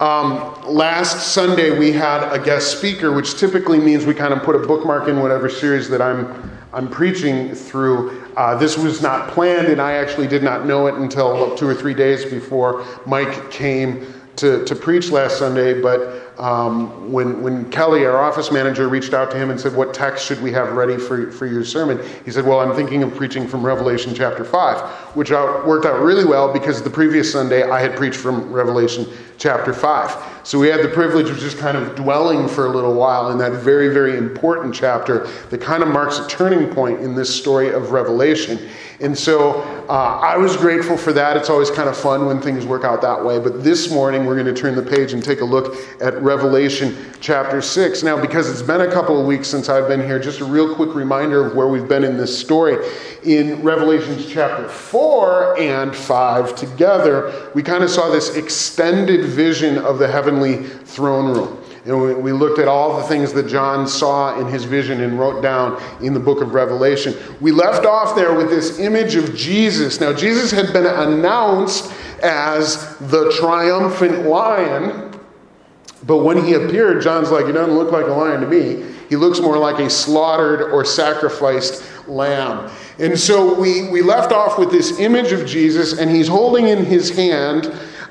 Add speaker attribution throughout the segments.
Speaker 1: Last Sunday we had a guest speaker, which typically means we kind of put a bookmark in whatever series that I'm preaching through. This was not planned, and I actually did not know it until 2 or 3 days before Mike came to preach last Sunday. But when Kelly, our office manager, reached out to him and said, "What text should we have ready for your sermon?" He said, "Well, I'm thinking of preaching from Revelation chapter 5, which worked out really well because the previous Sunday I had preached from Revelation chapter 5. So we had the privilege of just kind of dwelling for a little while in that very, very important chapter that kind of marks a turning point in this story of Revelation. And so I was grateful for that. It's always kind of fun when things work out that way. But this morning we're going to turn the page and take a look at Revelation chapter 6. Now, because it's been a couple of weeks since I've been here, just a real quick reminder of where we've been in this story. In Revelations chapter 4 and 5 together, we kind of saw this extended vision of the heavenly throne room. And we looked at all the things that John saw in his vision and wrote down in the book of Revelation. We left off there with this image of Jesus. Now, Jesus had been announced as the triumphant lion, but when he appeared, John's like, "He doesn't look like a lion to me. He looks more like a slaughtered or sacrificed lamb." And so we left off with this image of Jesus, and he's holding in his hand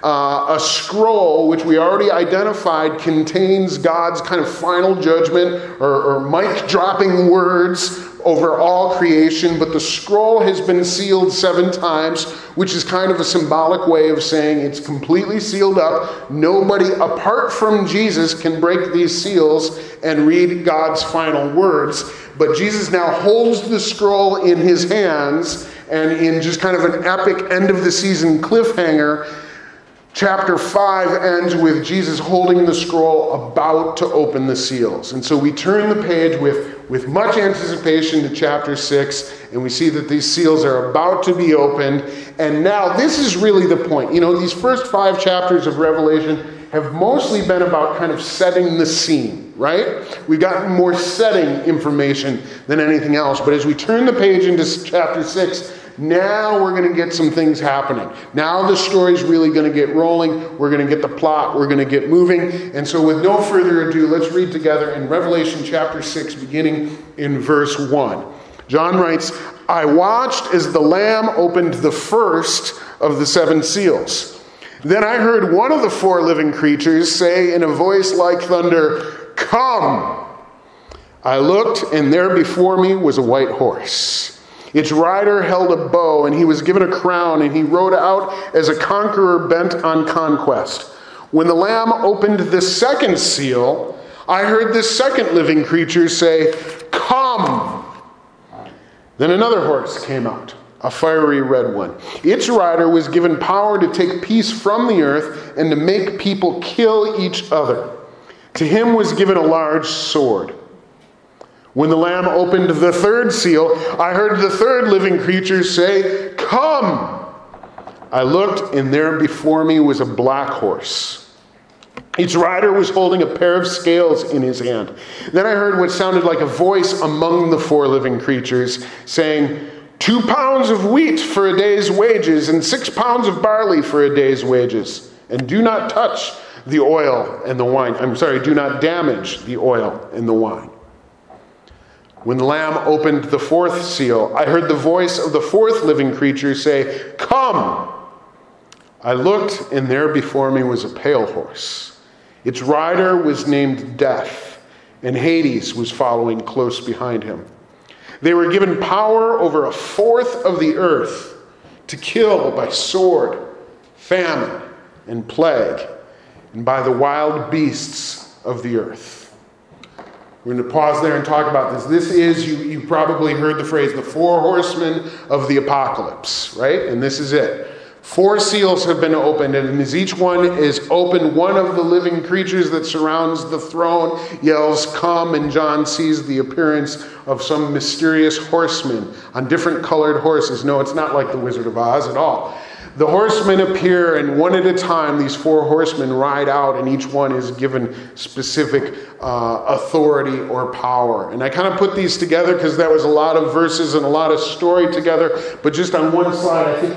Speaker 1: a scroll, which we already identified contains God's kind of final judgment or mic-dropping words over all creation. But the scroll has been sealed 7 times, which is kind of a symbolic way of saying it's completely sealed up. Nobody apart from Jesus can break these seals and read God's final words. But Jesus now holds the scroll in his hands, and in just kind of an epic end-of-the-season cliffhanger, Chapter 5 ends with Jesus holding the scroll about to open the seals. And so we turn the page with much anticipation to chapter 6, and we see that these seals are about to be opened. And now this is really the point. You know, these first 5 chapters of Revelation have mostly been about kind of setting the scene, right? We've gotten more setting information than anything else. But as we turn the page into chapter 6, now we're going to get some things happening. Now the story's really going to get rolling. We're going to get the plot. We're going to get moving. And so with no further ado, let's read together in Revelation chapter 6, beginning in verse 1. John writes, "I watched as the Lamb opened the first of the 7 seals. Then I heard one of the 4 living creatures say in a voice like thunder, 'Come!' I looked, and there before me was a white horse. Its rider held a bow, and he was given a crown, and he rode out as a conqueror bent on conquest. When the Lamb opened the second seal, I heard the second living creature say, 'Come!' Then another horse came out, a fiery red one. Its rider was given power to take peace from the earth and to make people kill each other. To him was given a large sword. When the Lamb opened the third seal, I heard the third living creature say, 'Come!' I looked, and there before me was a black horse. Its rider was holding a pair of scales in his hand. Then I heard what sounded like a voice among the 4 living creatures, saying, 2 pounds of wheat for a day's wages, and 6 pounds of barley for a day's wages. And do not touch the oil and the wine. Do not damage the oil and the wine. When the Lamb opened the 4th seal, I heard the voice of the 4th living creature say, 'Come!' I looked, and there before me was a pale horse. Its rider was named Death, and Hades was following close behind him. They were given power over 1/4 of the earth to kill by sword, famine, and plague, and by the wild beasts of the earth." We're going to pause there and talk about this. This is, you probably heard the phrase, the 4 horsemen of the apocalypse, right? And this is it. 4 seals have been opened, and as each one is opened, one of the living creatures that surrounds the throne yells, "Come," and John sees the appearance of some mysterious horsemen on different colored horses. No, it's not like the Wizard of Oz at all. The horsemen appear, and one at a time, these 4 horsemen ride out, and each one is given specific authority or power. And I kind of put these together because that was a lot of verses and a lot of story together. But just on one slide, I think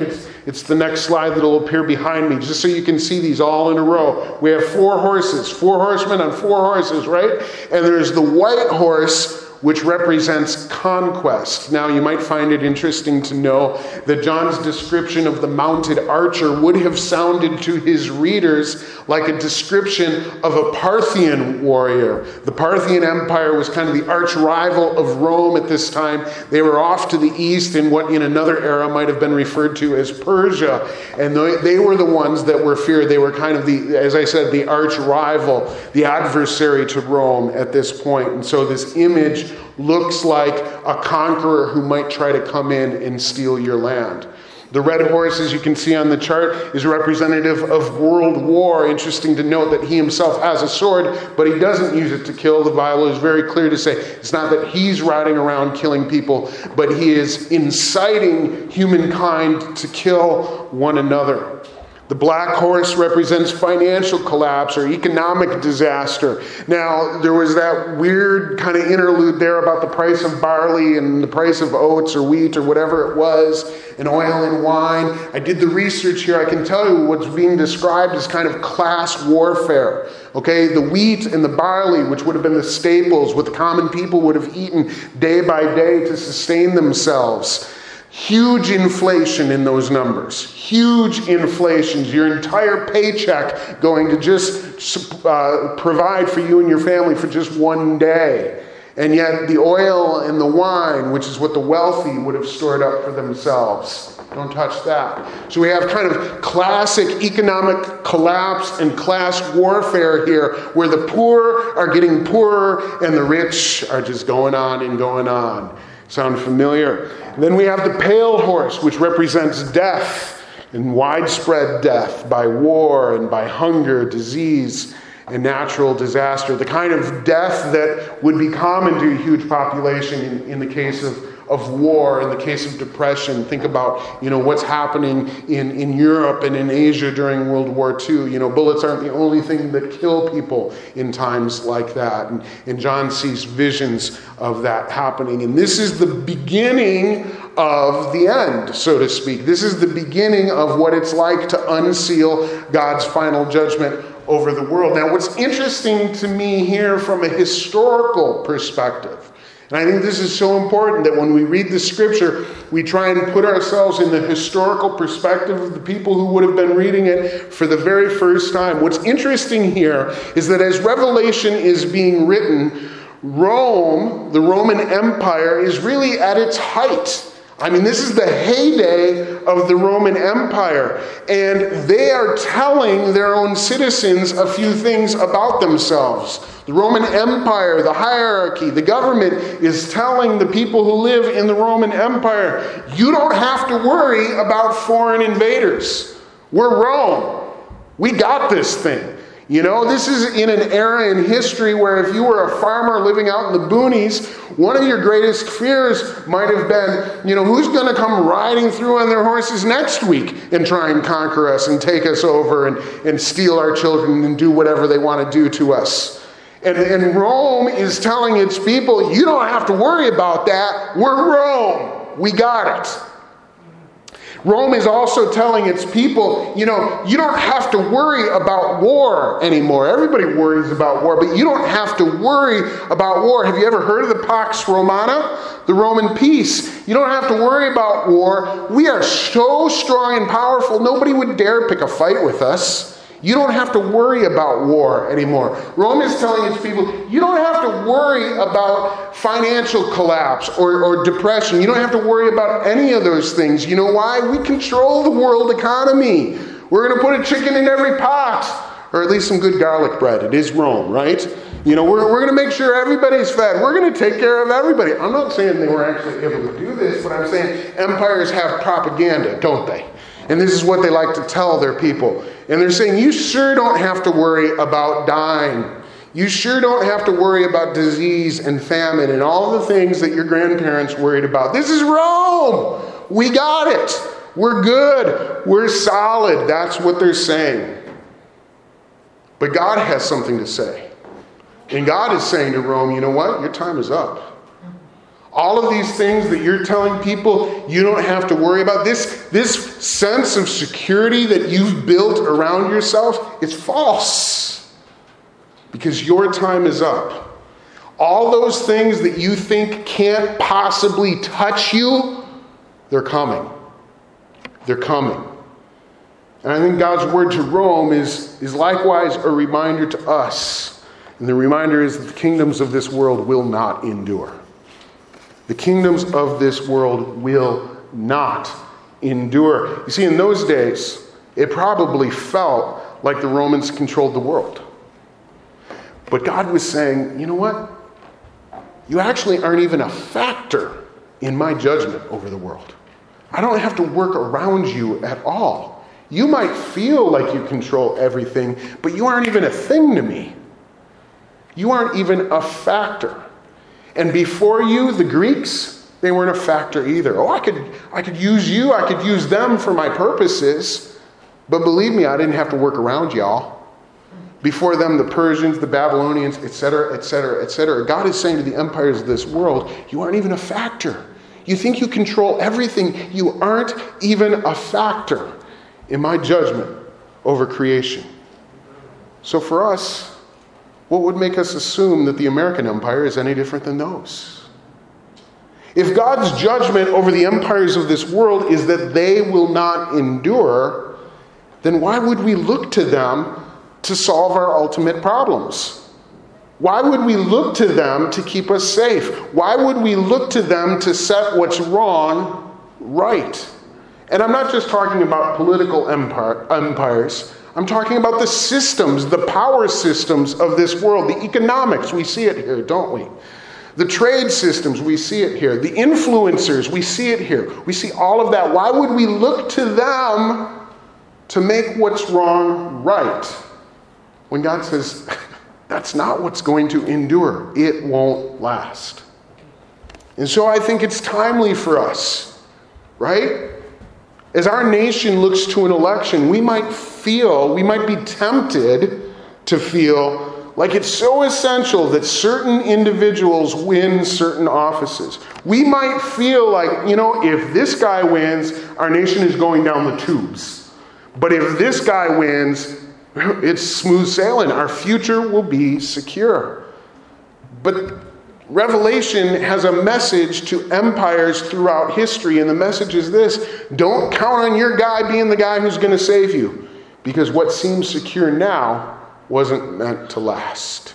Speaker 1: It's the next slide that'll appear behind me, just so you can see these all in a row. We have 4 horses, 4 horsemen on 4 horses, right? And there's the white horse, which represents conquest. Now, you might find it interesting to know that John's description of the mounted archer would have sounded to his readers like a description of a Parthian warrior. The Parthian Empire was kind of the arch rival of Rome at this time. They were off to the east in what in another era might have been referred to as Persia. And they were the ones that were feared. They were kind of the, as I said, the arch rival, the adversary to Rome at this point. And so this image looks like a conqueror who might try to come in and steal your land. The red horse, as you can see on the chart, is representative of world war. Interesting to note that he himself has a sword, but he doesn't use it to kill. The Bible is very clear to say it's not that he's riding around killing people, but he is inciting humankind to kill one another. The black horse represents financial collapse or economic disaster. Now, there was that weird kind of interlude there about the price of barley and the price of oats or wheat or whatever it was, and oil and wine. I did the research here. I can tell you what's being described as kind of class warfare. Okay, the wheat and the barley, which would have been the staples, what the common people would have eaten day by day to sustain themselves. Huge inflation in those numbers. Huge inflations. Your entire paycheck going to just provide for you and your family for just one day. And yet the oil and the wine, which is what the wealthy would have stored up for themselves. Don't touch that. So we have kind of classic economic collapse and class warfare here, where the poor are getting poorer and the rich are just going on and going on. Sound familiar? And then we have the pale horse, which represents death, and widespread death by war and by hunger, disease, and natural disaster. The kind of death that would be common to a huge population in the case of war, in the case of depression. Think about, what's happening in Europe and in Asia during World War II. Bullets aren't the only thing that kill people in times like that. And John sees visions of that happening. And this is the beginning of the end, so to speak. This is the beginning of what it's like to unseal God's final judgment over the world. Now, what's interesting to me here from a historical perspective, and I think this is so important that when we read the scripture, we try and put ourselves in the historical perspective of the people who would have been reading it for the very first time. What's interesting here is that as Revelation is being written, Rome, the Roman Empire, is really at its height. I mean, this is the heyday of the Roman Empire, and they are telling their own citizens a few things about themselves. The Roman Empire, the hierarchy, the government is telling the people who live in the Roman Empire, you don't have to worry about foreign invaders. We're Rome. We got this thing. This is in an era in history where if you were a farmer living out in the boonies, one of your greatest fears might have been, who's going to come riding through on their horses next week and try and conquer us and take us over and steal our children and do whatever they want to do to us. And Rome is telling its people, you don't have to worry about that. We're Rome. We got it. Rome is also telling its people, you don't have to worry about war anymore. Everybody worries about war, but you don't have to worry about war. Have you ever heard of the Pax Romana? The Roman peace. You don't have to worry about war. We are so strong and powerful, nobody would dare pick a fight with us. You don't have to worry about war anymore. Rome is telling its people, you don't have to worry about financial collapse or depression. You don't have to worry about any of those things. You know why? We control the world economy. We're going to put a chicken in every pot, or at least some good garlic bread. It is Rome, right? We're going to make sure everybody's fed. We're going to take care of everybody. I'm not saying they were actually able to do this, but I'm saying empires have propaganda, don't they? And this is what they like to tell their people. And they're saying, you sure don't have to worry about dying. You sure don't have to worry about disease and famine and all the things that your grandparents worried about. This is Rome. We got it. We're good. We're solid. That's what they're saying. But God has something to say. And God is saying to Rome, you know what? Your time is up. All of these things that you're telling people you don't have to worry about, this sense of security that you've built around yourself, it's false. Because your time is up. All those things that you think can't possibly touch you, they're coming. They're coming. And I think God's word to Rome is likewise a reminder to us. And the reminder is that the kingdoms of this world will not endure. The kingdoms of this world will not endure. You see, in those days, it probably felt like the Romans controlled the world. But God was saying, you know what? You actually aren't even a factor in my judgment over the world. I don't have to work around you at all. You might feel like you control everything, but you aren't even a thing to me. You aren't even a factor. And before you, the Greeks, they weren't a factor either. Oh, I could use you, I could use them for my purposes. But believe me, I didn't have to work around y'all. Before them, the Persians, the Babylonians, etc., etc., etc. God is saying to the empires of this world, you aren't even a factor. You think you control everything. You aren't even a factor in my judgment over creation. So for us, what would make us assume that the American empire is any different than those? If God's judgment over the empires of this world is that they will not endure, then why would we look to them to solve our ultimate problems? Why would we look to them to keep us safe? Why would we look to them to set what's wrong right? And I'm not just talking about political empires. I'm talking about the systems, the power systems of this world. The economics, we see it here, don't we? The trade systems, we see it here. The influencers, we see it here. We see all of that. Why would we look to them to make what's wrong right? When God says, that's not what's going to endure. It won't last. And so I think it's timely for us, right? As our nation looks to an election, we might be tempted to feel like it's so essential that certain individuals win certain offices. We might feel like, if this guy wins, our nation is going down the tubes. But if this guy wins, it's smooth sailing. Our future will be secure. But Revelation has a message to empires throughout history, and the message is this: don't count on your guy being the guy who's going to save you, because what seems secure now wasn't meant to last.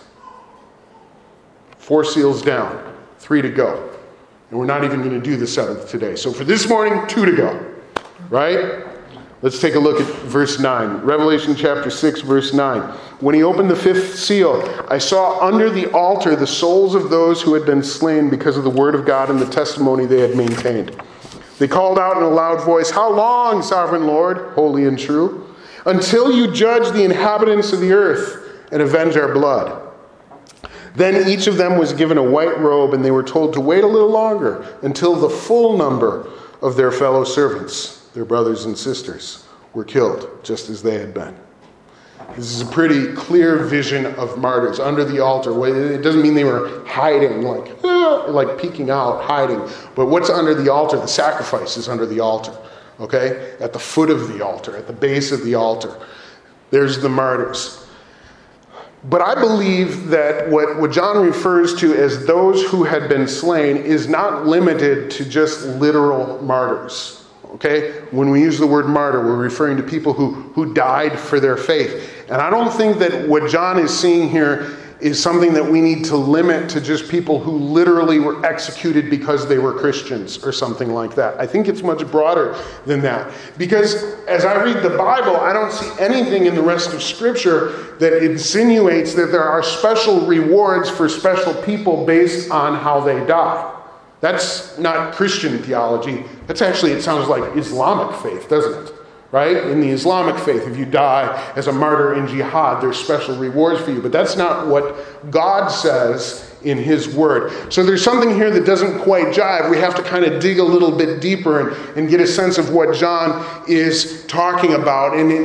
Speaker 1: 4 seals down, 3 to go. And we're not even going to do the 7th today. So for this morning, 2 to go, right? Let's take a look at verse 9. Revelation chapter 6, verse 9. When he opened the 5th seal, I saw under the altar the souls of those who had been slain because of the word of God and the testimony they had maintained. They called out in a loud voice, "How long, sovereign Lord, holy and true, until you judge the inhabitants of the earth and avenge our blood?" Then each of them was given a white robe, and they were told to wait a little longer until the full number of their fellow servants, their brothers and sisters, were killed, just as they had been. This is a pretty clear vision of martyrs under the altar. It doesn't mean they were hiding, like peeking out, hiding. But what's under the altar? The sacrifice is under the altar. Okay? At the foot of the altar, at the base of the altar. There's the martyrs. But I believe that what John refers to as those who had been slain is not limited to just literal martyrs. Okay? When we use the word martyr, we're referring to people who died for their faith. And I don't think that what John is seeing here is something that we need to limit to just people who literally were executed because they were Christians or something like that. I think it's much broader than that. Because as I read the Bible, I don't see anything in the rest of Scripture that insinuates that there are special rewards for special people based on how they die. That's not Christian theology. That's actually, it sounds like Islamic faith, doesn't it? Right? In the Islamic faith, if you die as a martyr in jihad, there's special rewards for you. But that's not what God says in His Word. So there's something here that doesn't quite jive. We have to kind of dig a little bit deeper and get a sense of what John is talking about. And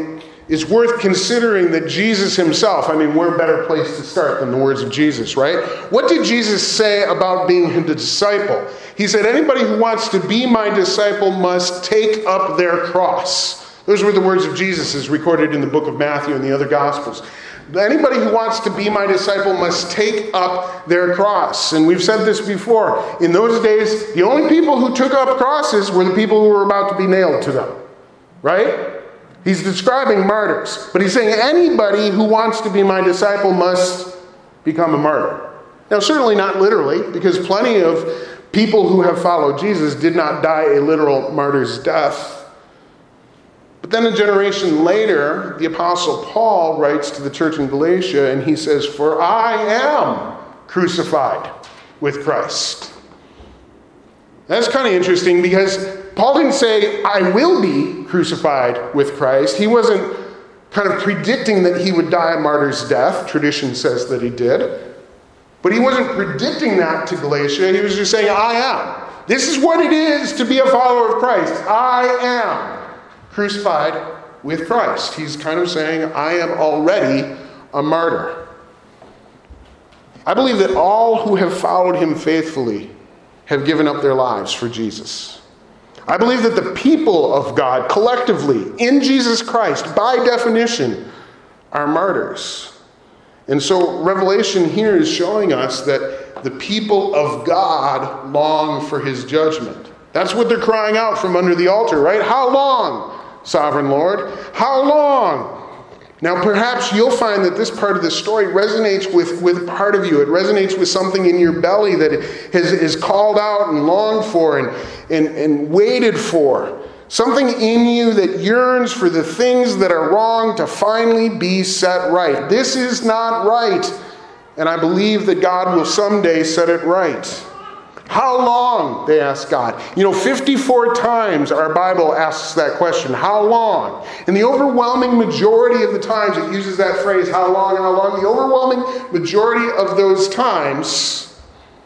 Speaker 1: is worth considering that Jesus himself, we're a better place to start than the words of Jesus, right? What did Jesus say about being a disciple? He said, anybody who wants to be my disciple must take up their cross. Those were the words of Jesus as recorded in the book of Matthew and the other Gospels. Anybody who wants to be my disciple must take up their cross. And we've said this before. In those days, the only people who took up crosses were the people who were about to be nailed to them, right? He's describing martyrs, but he's saying anybody who wants to be my disciple must become a martyr. Now, certainly not literally, because plenty of people who have followed Jesus did not die a literal martyr's death. But then a generation later, the Apostle Paul writes to the church in Galatia, and he says, "For I am crucified with Christ." That's kind of interesting because Paul didn't say, I will be crucified with Christ. He wasn't kind of predicting that he would die a martyr's death. Tradition says that he did. But he wasn't predicting that to Galatia. He was just saying, I am. This is what it is to be a follower of Christ. I am crucified with Christ. He's kind of saying, I am already a martyr. I believe that all who have followed him faithfully have given up their lives for Jesus. I believe that the people of God collectively in Jesus Christ, by definition, are martyrs. And so Revelation here is showing us that the people of God long for his judgment. That's what they're crying out from under the altar, right? How long, sovereign Lord? How long? Now, perhaps you'll find that this part of the story resonates with part of you. It resonates with something in your belly that is called out and longed for and waited for. Something in you that yearns for the things that are wrong to finally be set right. This is not right. And I believe that God will someday set it right. How long? They ask God. 54 times our Bible asks that question. How long? And the overwhelming majority of the times it uses that phrase, how long, how long. The overwhelming majority of those times,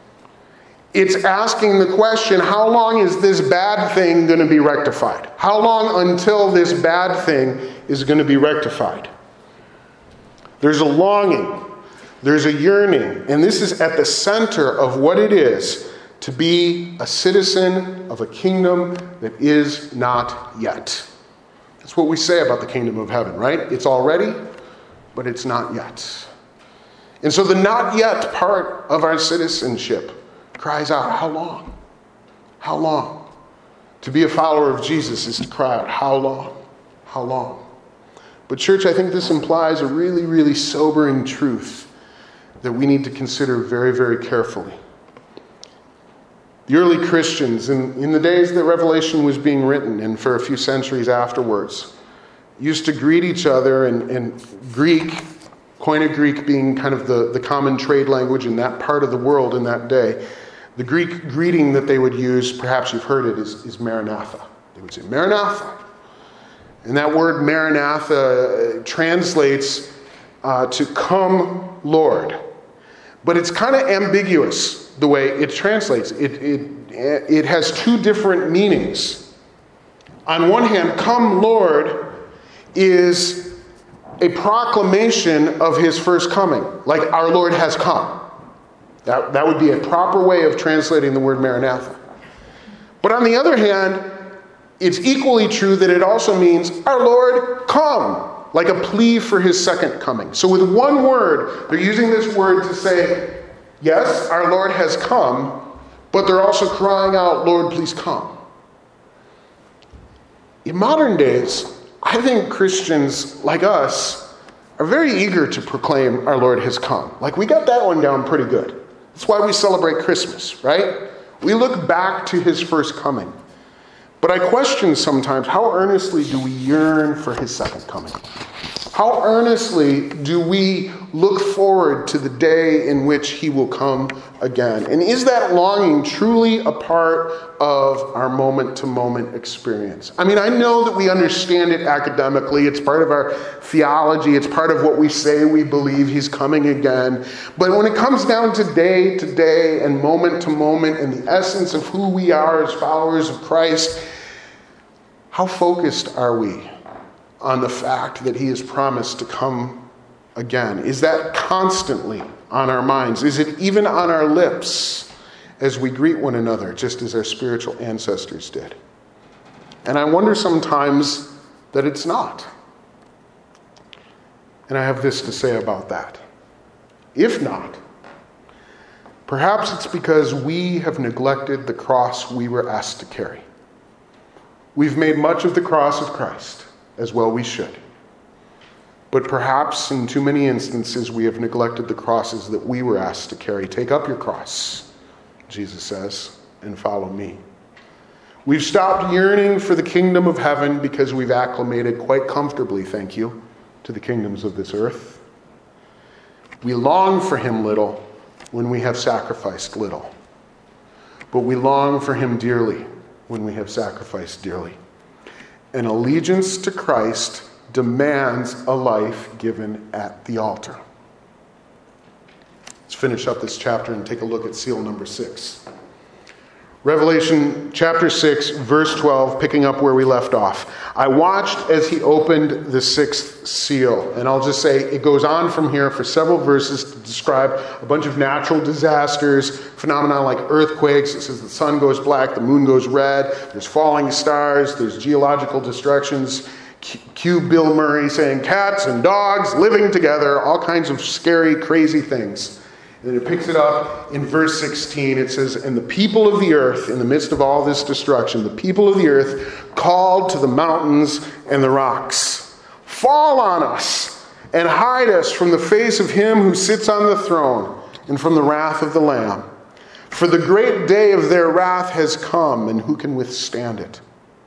Speaker 1: it's asking the question, how long is this bad thing going to be rectified? How long until this bad thing is going to be rectified? There's a longing. There's a yearning. And this is at the center of what it is to be a citizen of a kingdom that is not yet. That's what we say about the kingdom of heaven, right? It's already, but it's not yet. And so the not yet part of our citizenship cries out, how long? How long? To be a follower of Jesus is to cry out, how long? How long? But church, I think this implies a really, really sobering truth that we need to consider very, very carefully. The early Christians, in the days that Revelation was being written, and for a few centuries afterwards, used to greet each other, and Greek, Koine Greek being kind of the common trade language in that part of the world in that day. The Greek greeting that they would use, perhaps you've heard it, is Maranatha. They would say, Maranatha. And that word Maranatha translates to come, Lord. But it's kind of ambiguous the way it translates. It has two different meanings. On one hand, come, Lord, is a proclamation of his first coming. Like, our Lord has come. That would be a proper way of translating the word Maranatha. But on the other hand, it's equally true that it also means, our Lord, come. Like a plea for his second coming. So with one word, they're using this word to say, yes, our Lord has come, but they're also crying out, Lord, please come. In modern days, I think Christians like us are very eager to proclaim our Lord has come. Like, we got that one down pretty good. That's why we celebrate Christmas, right? We look back to his first coming. But I question sometimes, how earnestly do we yearn for his second coming? How earnestly do we look forward to the day in which he will come again? And is that longing truly a part of our moment-to-moment experience? I know that we understand it academically. It's part of our theology. It's part of what we say we believe he's coming again. But when it comes down to day to day and moment to moment and the essence of who we are as followers of Christ, how focused are we on the fact that he has promised to come again? Is that constantly on our minds? Is it even on our lips as we greet one another, just as our spiritual ancestors did? And I wonder sometimes that it's not. And I have this to say about that. If not, perhaps it's because we have neglected the cross we were asked to carry. We've made much of the cross of Christ, as well we should. But perhaps in too many instances we have neglected the crosses that we were asked to carry. Take up your cross, Jesus says, and follow me. We've stopped yearning for the kingdom of heaven because we've acclimated quite comfortably, thank you, to the kingdoms of this earth. We long for him little when we have sacrificed little. But we long for him dearly when we have sacrificed dearly. An allegiance to Christ demands a life given at the altar. Let's finish up this chapter and take a look at seal number 6. Revelation chapter 6, verse 12, picking up where we left off. I watched as he opened the 6th seal. And I'll just say it goes on from here for several verses to describe a bunch of natural disasters, phenomena like earthquakes. It says the sun goes black, the moon goes red, there's falling stars, there's geological destructions. Cue Bill Murray saying cats and dogs living together, all kinds of scary, crazy things. And then it picks it up in verse 16. It says, and the people of the earth, in the midst of all this destruction, the people of the earth called to the mountains and the rocks, fall on us and hide us from the face of him who sits on the throne and from the wrath of the Lamb. For the great day of their wrath has come, and who can withstand it?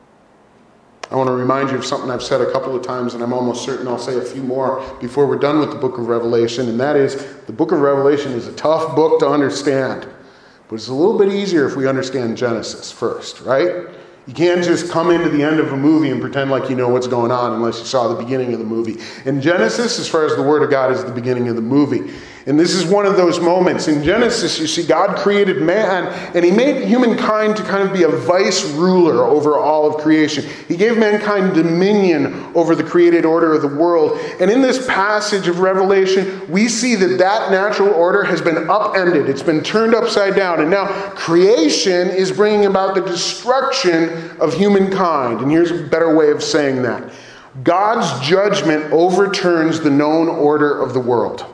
Speaker 1: I want to remind you of something I've said a couple of times, and I'm almost certain I'll say a few more before we're done with the book of Revelation, and that is the book of Revelation is a tough book to understand, but it's a little bit easier if we understand Genesis first, right? You can't just come into the end of a movie and pretend like you know what's going on unless you saw the beginning of the movie. In Genesis, as far as the Word of God, is the beginning of the movie. And this is one of those moments. In Genesis, you see, God created man, and he made humankind to kind of be a vice ruler over all of creation. He gave mankind dominion over the created order of the world. And in this passage of Revelation, we see that that natural order has been upended. It's been turned upside down. And now creation is bringing about the destruction of humankind. And here's a better way of saying that. God's judgment overturns the known order of the world.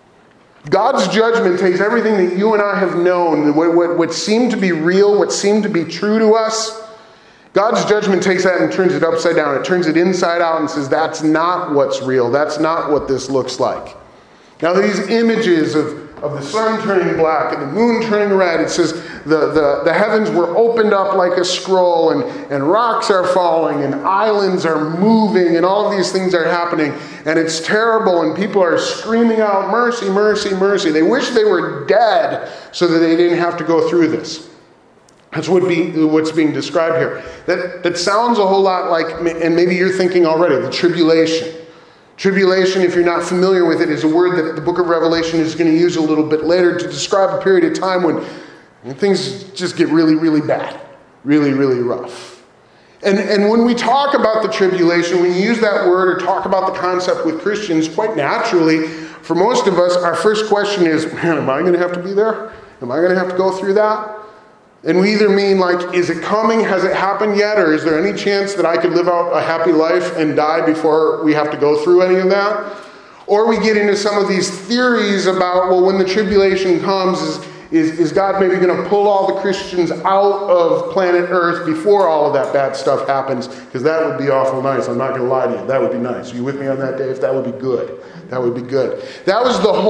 Speaker 1: God's judgment takes everything that you and I have known, what seemed to be real, what seemed to be true to us. God's judgment takes that and turns it upside down. It turns it inside out and says, that's not what's real. That's not what this looks like. Now these images of the sun turning black and the moon turning red, it says the heavens were opened up like a scroll, and rocks are falling and islands are moving and all of these things are happening, and it's terrible, and people are screaming out, mercy, mercy, mercy. They wish they were dead so that they didn't have to go through this. That's what's being described here. That sounds a whole lot like, and maybe you're thinking already, the tribulation. Tribulation, if you're not familiar with it, is a word that the book of Revelation is going to use a little bit later to describe a period of time when things just get really, really bad. Really, really rough. And when we talk about the tribulation, when you use that word or talk about the concept with Christians, quite naturally, for most of us, our first question is, man, am I going to have to be there? Am I going to have to go through that? And we either mean like, is it coming? Has it happened yet? Or is there any chance that I could live out a happy life and die before we have to go through any of that? Or we get into some of these theories about, well, when the tribulation comes, is God maybe going to pull all the Christians out of planet Earth before all of that bad stuff happens? Because that would be awful nice. I'm not going to lie to you. That would be nice. Are you with me on that, Dave? That would be good. That would be good. That was the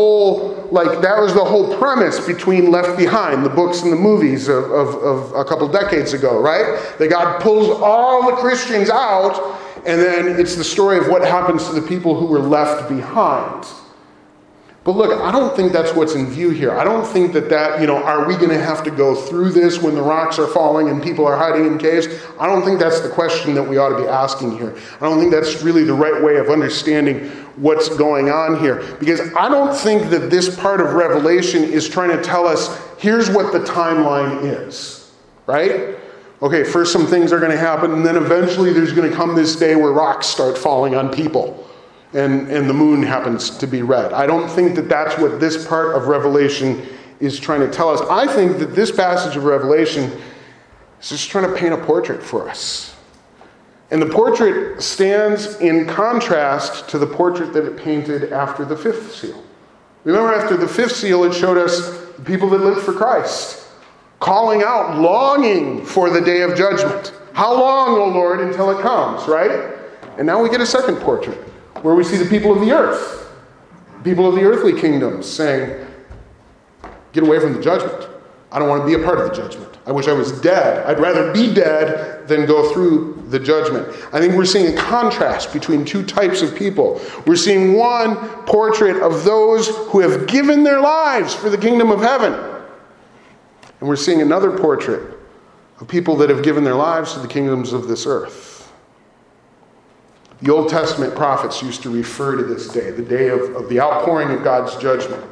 Speaker 1: whole premise between Left Behind, the books and the movies of a couple decades ago, right? That God pulls all the Christians out, and then it's the story of what happens to the people who were left behind. But look, I don't think that's what's in view here. I don't think that, are we going to have to go through this when the rocks are falling and people are hiding in caves? I don't think that's the question that we ought to be asking here. I don't think that's really the right way of understanding what's going on here. Because I don't think that this part of Revelation is trying to tell us, here's what the timeline is, right? Okay, first some things are going to happen, and then eventually there's going to come this day where rocks start falling on people, and the moon happens to be red. I don't think that that's what this part of Revelation is trying to tell us. I think that this passage of Revelation is just trying to paint a portrait for us. And the portrait stands in contrast to the portrait that it painted after the fifth seal. Remember, after the fifth seal, it showed us the people that lived for Christ, calling out, longing for the day of judgment. How long, O Lord, until it comes, right? And now we get a second portrait, where we see the people of the earth, people of the earthly kingdoms, saying, get away from the judgment. I don't want to be a part of the judgment. I wish I was dead. I'd rather be dead than go through the judgment. I think we're seeing a contrast between two types of people. We're seeing one portrait of those who have given their lives for the kingdom of heaven. And we're seeing another portrait of people that have given their lives to the kingdoms of this earth. The Old Testament prophets used to refer to this day, the day of the outpouring of God's judgment.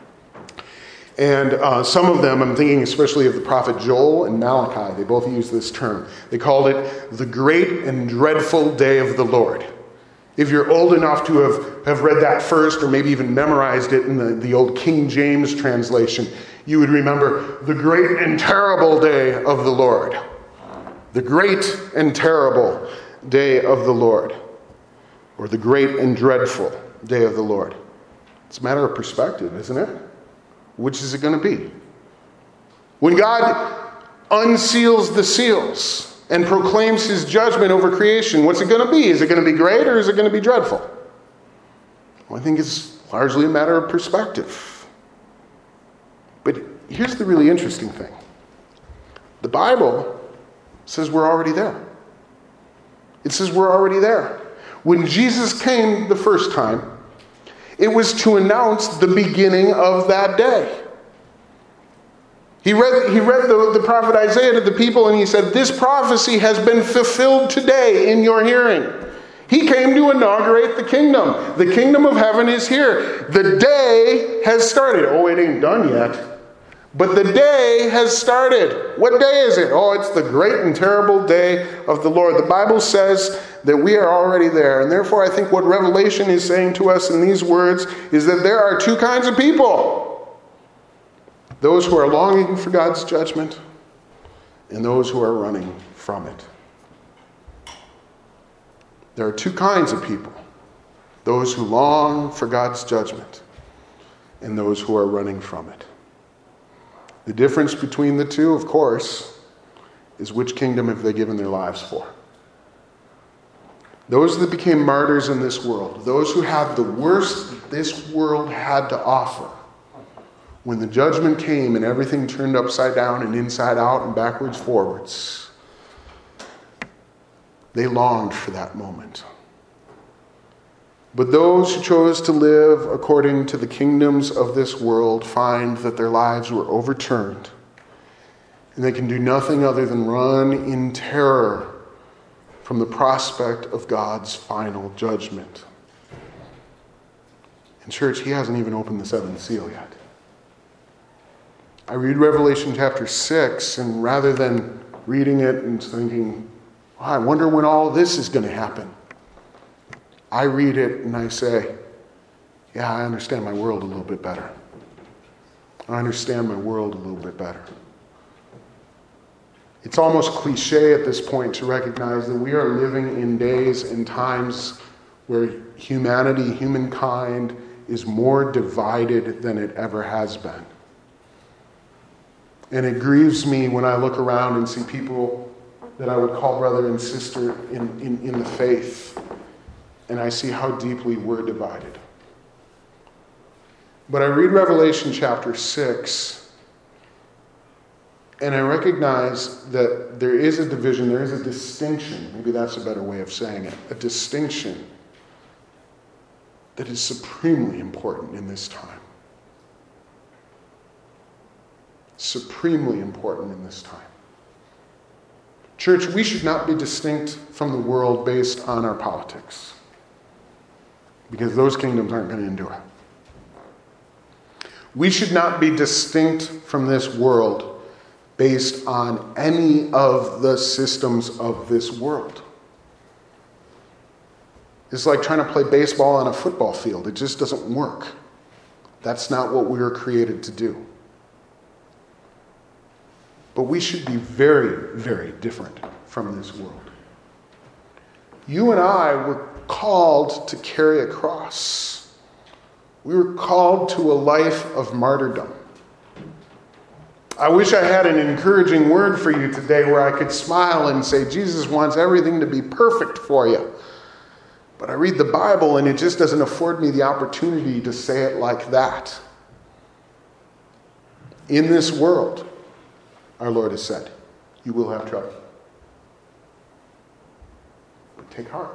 Speaker 1: And some of them, I'm thinking especially of the prophet Joel and Malachi, they both use this term. They called it the great and dreadful day of the Lord. If you're old enough to have read that first, or maybe even memorized it in the old King James translation, you would remember the great and terrible day of the Lord. The great and terrible day of the Lord. Or the great and dreadful day of the Lord. It's a matter of perspective, isn't it? Which is it going to be? When God unseals the seals and proclaims his judgment over creation, what's it going to be? Is it going to be great or is it going to be dreadful? Well, I think it's largely a matter of perspective. But here's the really interesting thing. The Bible says we're already there. It says we're already there. When Jesus came the first time, it was to announce the beginning of that day. He read the prophet Isaiah to the people, and he said, this prophecy has been fulfilled today in your hearing. He came to inaugurate the kingdom. The kingdom of heaven is here. The day has started. Oh, it ain't done yet. But the day has started. What day is it? Oh, it's the great and terrible day of the Lord. The Bible says that we are already there. And therefore, I think what Revelation is saying to us in these words is that there are two kinds of people. Those who are longing for God's judgment and those who are running from it. There are two kinds of people. Those who long for God's judgment and those who are running from it. The difference between the two, of course, is which kingdom have they given their lives for. Those that became martyrs in this world, those who had the worst that this world had to offer, when the judgment came and everything turned upside down and inside out and backwards forwards, they longed for that moment. But those who chose to live according to the kingdoms of this world find that their lives were overturned, and they can do nothing other than run in terror from the prospect of God's final judgment. In church, he hasn't even opened the seventh seal yet. I read Revelation chapter 6, and rather than reading it and thinking, oh, I wonder when all this is going to happen, I read it and I say, yeah, I understand my world a little bit better. I understand my world a little bit better. It's almost cliche at this point to recognize that we are living in days and times where humanity, humankind, is more divided than it ever has been. And it grieves me when I look around and see people that I would call brother and sister in the faith, and I see how deeply we're divided. But I read Revelation chapter 6, and I recognize that there is a division, there is a distinction, maybe that's a better way of saying it, a distinction that is supremely important in this time. Supremely important in this time. Church, we should not be distinct from the world based on our politics, because those kingdoms aren't going to endure. We should not be distinct from this world based on any of the systems of this world. It's like trying to play baseball on a football field. It just doesn't work. That's not what we were created to do. But we should be very, very different from this world. You and I were called to carry a cross. We were called to a life of martyrdom. I wish I had an encouraging word for you today where I could smile and say, Jesus wants everything to be perfect for you. But I read the Bible and it just doesn't afford me the opportunity to say it like that. In this world, our Lord has said, you will have trouble. But take heart.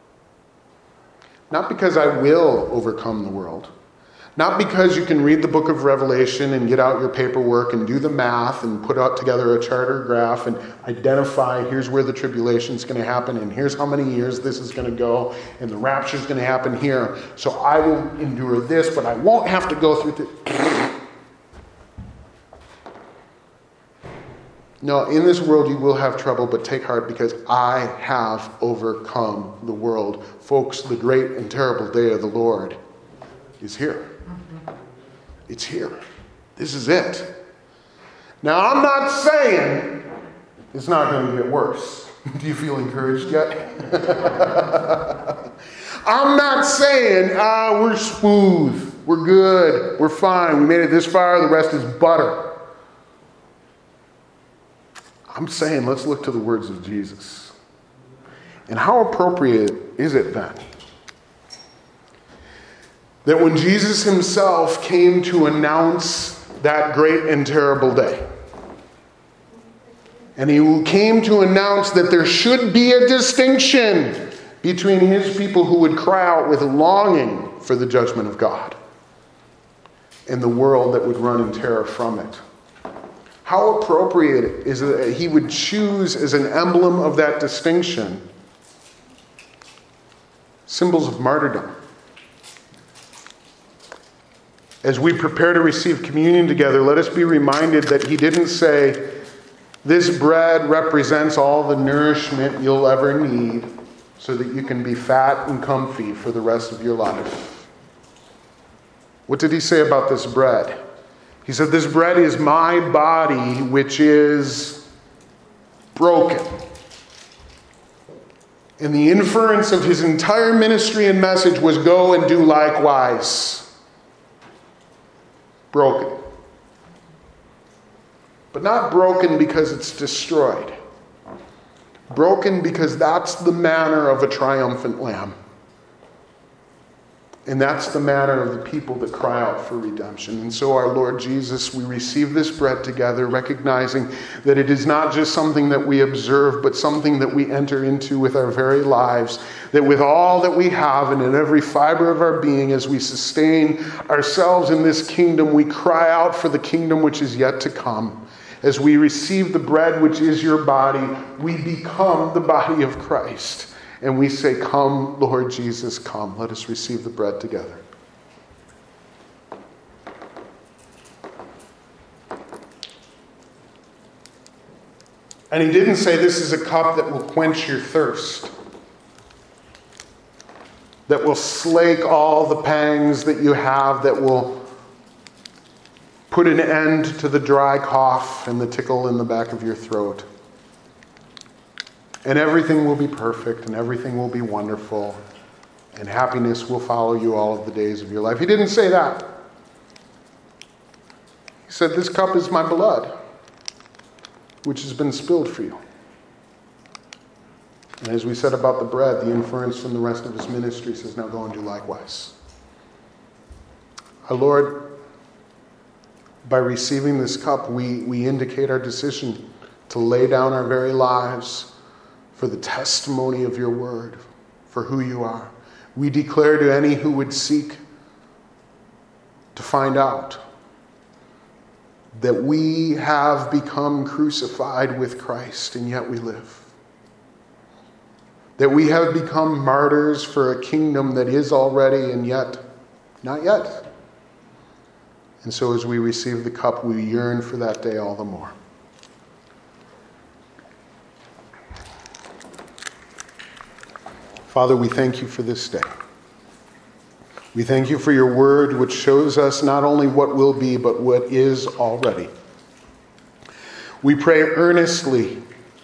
Speaker 1: Not because I will overcome the world. Not because you can read the book of Revelation and get out your paperwork and do the math and put out together a charter graph and identify here's where the tribulation is going to happen and here's how many years this is going to go and the rapture is going to happen here. So I will endure this, but I won't have to go through this. No, in this world you will have trouble, but take heart because I have overcome the world. Folks, the great and terrible day of the Lord is here. It's here. This is it. Now, I'm not saying it's not going to get worse. Do you feel encouraged yet? I'm not saying, we're smooth, we're good, we're fine, we made it this far, the rest is butter. I'm saying let's look to the words of Jesus. And how appropriate is it then that when Jesus himself came to announce that great and terrible day, and he came to announce that there should be a distinction between his people who would cry out with longing for the judgment of God and the world that would run in terror from it. How appropriate is it that he would choose as an emblem of that distinction symbols of martyrdom. As we prepare to receive communion together, let us be reminded that he didn't say, this bread represents all the nourishment you'll ever need so that you can be fat and comfy for the rest of your life. What did he say about this bread? He said, this bread is my body, which is broken. And the inference of his entire ministry and message was go and do likewise. Broken. But not broken because it's destroyed. Broken because that's the manner of a triumphant lamb. And that's the manner of the people that cry out for redemption. And so our Lord Jesus, we receive this bread together, recognizing that it is not just something that we observe, but something that we enter into with our very lives. That with all that we have and in every fiber of our being, as we sustain ourselves in this kingdom, we cry out for the kingdom which is yet to come. As we receive the bread which is your body, we become the body of Christ. And we say, come, Lord Jesus, come. Let us receive the bread together. And he didn't say this is a cup that will quench your thirst, that will slake all the pangs that you have, that will put an end to the dry cough and the tickle in the back of your throat. And everything will be perfect, and everything will be wonderful, and happiness will follow you all of the days of your life. He didn't say that. He said, this cup is my blood, which has been spilled for you. And as we said about the bread, the inference from the rest of his ministry says, now go and do likewise. Our Lord, by receiving this cup, we indicate our decision to lay down our very lives for the testimony of your word, for who you are. We declare to any who would seek to find out that we have become crucified with Christ and yet we live. That we have become martyrs for a kingdom that is already and yet not yet. And so as we receive the cup, we yearn for that day all the more. Father, we thank you for this day. We thank you for your word, which shows us not only what will be, but what is already. We pray earnestly,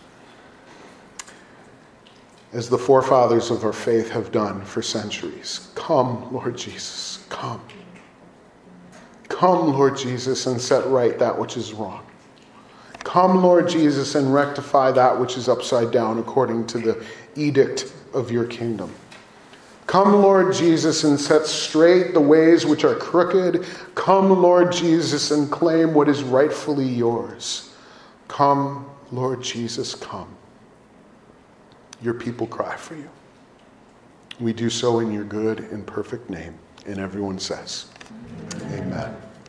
Speaker 1: as the forefathers of our faith have done for centuries. Come, Lord Jesus, come. Come, Lord Jesus, and set right that which is wrong. Come, Lord Jesus, and rectify that which is upside down according to the edict of your kingdom. Come, Lord Jesus, and set straight the ways which are crooked. Come, Lord Jesus, and claim what is rightfully yours. Come, Lord Jesus, come. Your people cry for you. We do so in your good and perfect name. And everyone says, Amen.